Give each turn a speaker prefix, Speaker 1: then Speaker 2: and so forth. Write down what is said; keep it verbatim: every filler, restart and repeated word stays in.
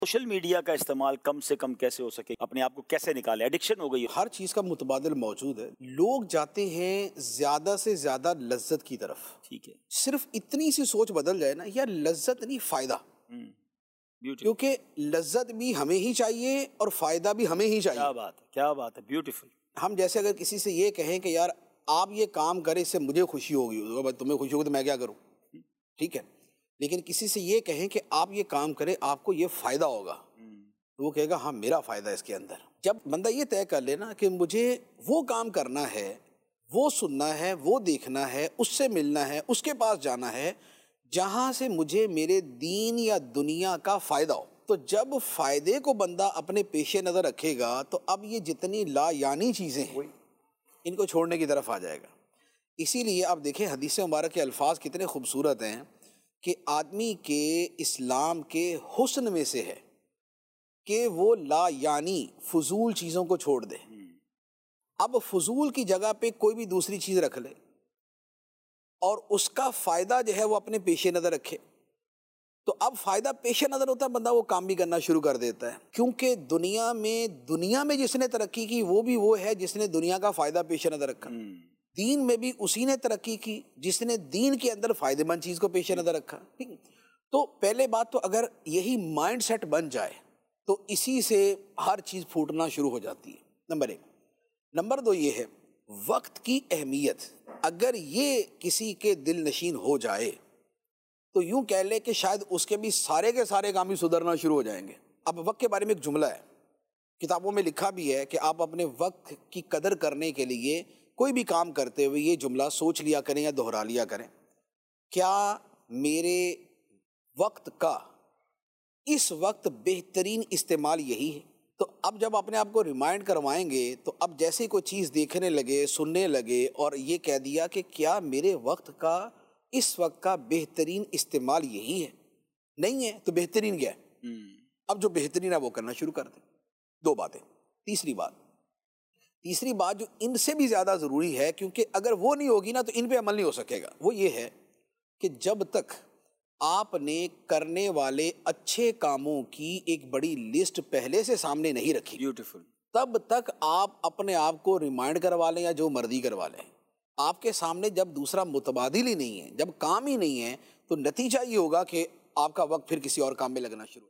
Speaker 1: Social media کا استعمال کم سے کم کیسے ہو سکے، اپنے آپ کو کیسے نکالے؟ ایڈکشن ہو گئی ہے۔
Speaker 2: ہر چیز کا متبادل موجود ہے۔ لوگ جاتے ہیں زیادہ سے زیادہ لذت کی طرف،
Speaker 1: ٹھیک ہے،
Speaker 2: صرف اتنی سی سوچ بدل جائے نا، یا لذت نہیں فائدہ،
Speaker 1: بیوٹیفل،
Speaker 2: کیونکہ لذت بھی ہمیں ہی چاہیے اور فائدہ بھی ہمیں ہی
Speaker 1: کیا
Speaker 2: چاہیے۔
Speaker 1: بات ہے، کیا بات ہے، بیوٹیفل۔
Speaker 2: ہم جیسے اگر کسی سے یہ کہیں کہ یار آپ یہ کام کریں، اس سے مجھے خوشی ہوگی، بھائی تمہیں خوشی ہوگی تو میں کیا کروں، ٹھیک ہے۔ لیکن کسی سے یہ کہیں کہ آپ یہ کام کریں، آپ کو یہ فائدہ ہوگا، تو وہ کہے گا ہاں میرا فائدہ ہے اس کے اندر۔ جب بندہ یہ طے کر لے نا کہ مجھے وہ کام کرنا ہے، وہ سننا ہے، وہ دیکھنا ہے، اس سے ملنا ہے، اس کے پاس جانا ہے جہاں سے مجھے میرے دین یا دنیا کا فائدہ ہو، تو جب فائدے کو بندہ اپنے پیش نظر رکھے گا تو اب یہ جتنی لا یعنی چیزیں ہیں ان کو چھوڑنے کی طرف آ جائے گا۔ اسی لیے آپ دیکھیں حدیث مبارک کے الفاظ کتنے خوبصورت ہیں کہ آدمی کے اسلام کے حسن میں سے ہے کہ وہ لا یعنی فضول چیزوں کو چھوڑ دے۔ اب فضول کی جگہ پہ کوئی بھی دوسری چیز رکھ لے اور اس کا فائدہ جو ہے وہ اپنے پیش نظر رکھے، تو اب فائدہ پیش نظر ہوتا ہے، بندہ وہ کام بھی کرنا شروع کر دیتا ہے، کیونکہ دنیا میں دنیا میں جس نے ترقی کی وہ بھی وہ ہے جس نے دنیا کا فائدہ پیش نظر رکھا۔ دین میں بھی اسی نے ترقی کی جس نے دین کے اندر فائدہ مند چیز کو پیش نظر رکھا۔ تو پہلے بات تو اگر یہی مائنڈ سیٹ بن جائے تو اسی سے ہر چیز پھوٹنا شروع ہو جاتی ہے، نمبر ایک۔ نمبر دو یہ ہے وقت کی اہمیت، اگر یہ کسی کے دل نشین ہو جائے تو یوں کہہ لے کہ شاید اس کے بھی سارے کے سارے کام بھی سدھرنا شروع ہو جائیں گے۔ اب وقت کے بارے میں ایک جملہ ہے، کتابوں میں لکھا بھی ہے کہ آپ اپنے وقت کی قدر کرنے کے لیے کوئی بھی کام کرتے ہوئے یہ جملہ سوچ لیا کریں یا دہرا لیا کریں، کیا میرے وقت کا اس وقت بہترین استعمال یہی ہے؟ تو اب جب اپنے آپ کو ریمائنڈ کروائیں گے تو اب جیسے کوئی چیز دیکھنے لگے، سننے لگے اور یہ کہہ دیا کہ کیا میرے وقت کا اس وقت کا بہترین استعمال یہی ہے؟ نہیں ہے تو بہترین کیا ہے؟ اب جو بہترین ہے وہ کرنا شروع کر دیں۔ دو باتیں۔ تیسری بات تیسری بات جو ان سے بھی زیادہ ضروری ہے، کیونکہ اگر وہ نہیں ہوگی نا تو ان پہ عمل نہیں ہو سکے گا، وہ یہ ہے کہ جب تک آپ نے کرنے والے اچھے کاموں کی ایک بڑی لسٹ پہلے سے سامنے نہیں رکھی،
Speaker 1: بیوٹیفل،
Speaker 2: تب تک آپ اپنے آپ کو ریمائنڈ کروا لیں یا جو مرضی کروا لیں، آپ کے سامنے جب دوسرا متبادل ہی نہیں ہے، جب کام ہی نہیں ہے، تو نتیجہ یہ ہوگا کہ آپ کا وقت پھر کسی اور کام میں لگنا شروع